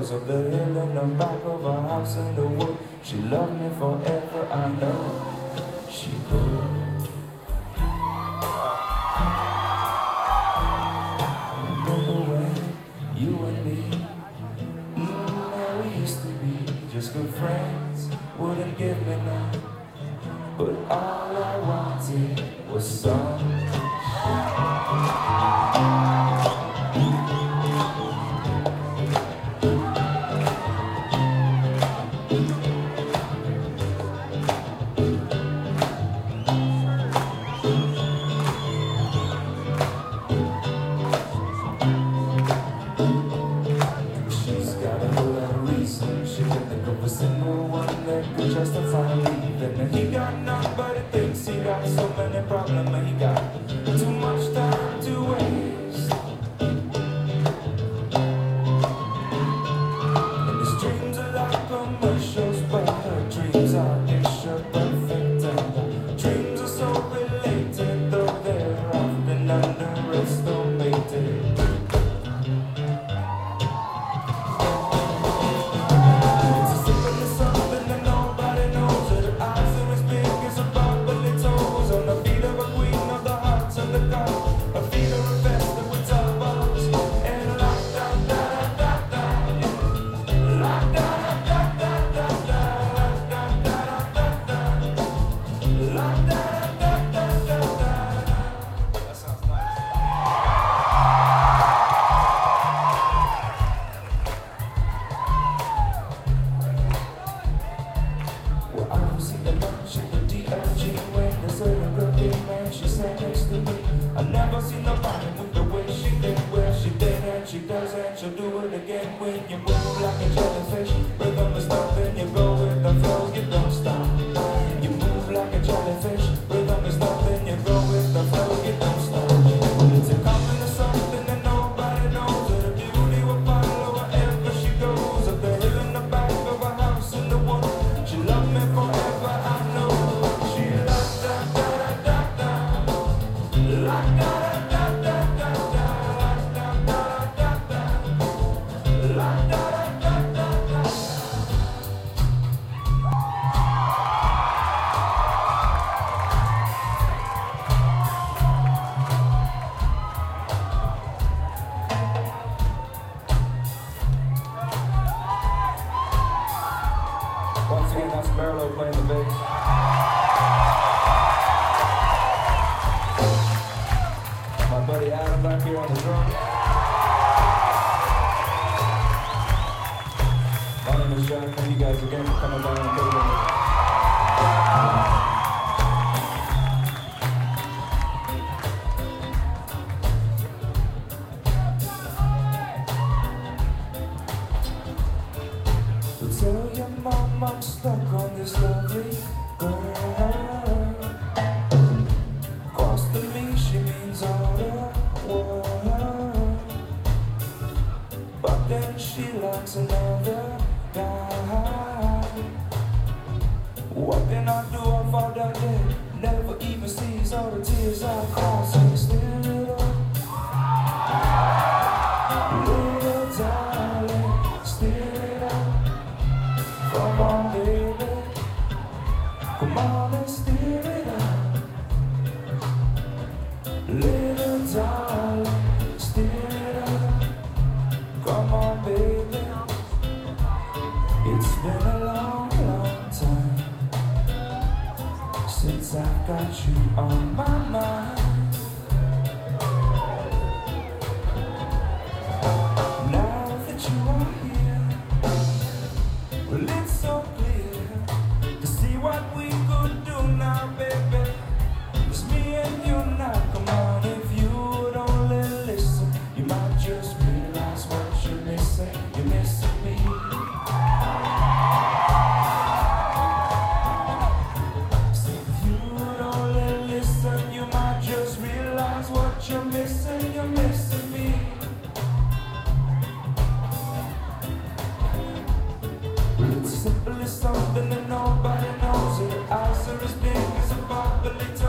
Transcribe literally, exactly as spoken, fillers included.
shows up the hill in the back of a house in the wood. She loved me forever, I know she would. You and me, even though we used to be just good friends, wouldn't give me none, but all I wanted was some. A single one that could justify leaving. And he got none, but he thinks he got so many problems. And he got too much time to waste. And his dreams are like commercials, but her dreams are picture perfect. And her dreams are so related, though they're often underestimated. I've never seen nobody move the way she did, where she did, and she does, and she'll do it again. When you move like a jellyfish, rhythm is stopping, you go with the flow, you don't stop. You move like a jellyfish, rhythm is stopping, you go with the flow, you don't stop. It's a coming to something that nobody knows, that the beauty will follow wherever she goes. Up the hill in the back of a house in the woods, she loved me forever, I know. She loves da da da da da. Like da da da da da da da da da. Like da da da da da. Once again, that's Merlo playing the bass. My buddy Adam back here on the drums. My name is John. Thank you guys again for coming down and playing with me. So tell your mom I'm stuck on this lovely girl. Close to me, she means all the world, but then she likes another guy. What can I do if all that day never even sees all the tears I cry? So still it up, little darling, still it up. Come on, baby, come on and steer it up. Little darling, steer it up. Come on, baby. It's been a long, long time since I've got you on my mind. Now that you are here, well, it's so clear to see what we could do now, baby. It's me and you now. Come on, if you would only listen, you might just realize what you're missing. You're missing me. So if you would only listen, you might just realize what you're missing. You're missing me. It's simple as something that nobody knows. Your eyes are as big as a bubble.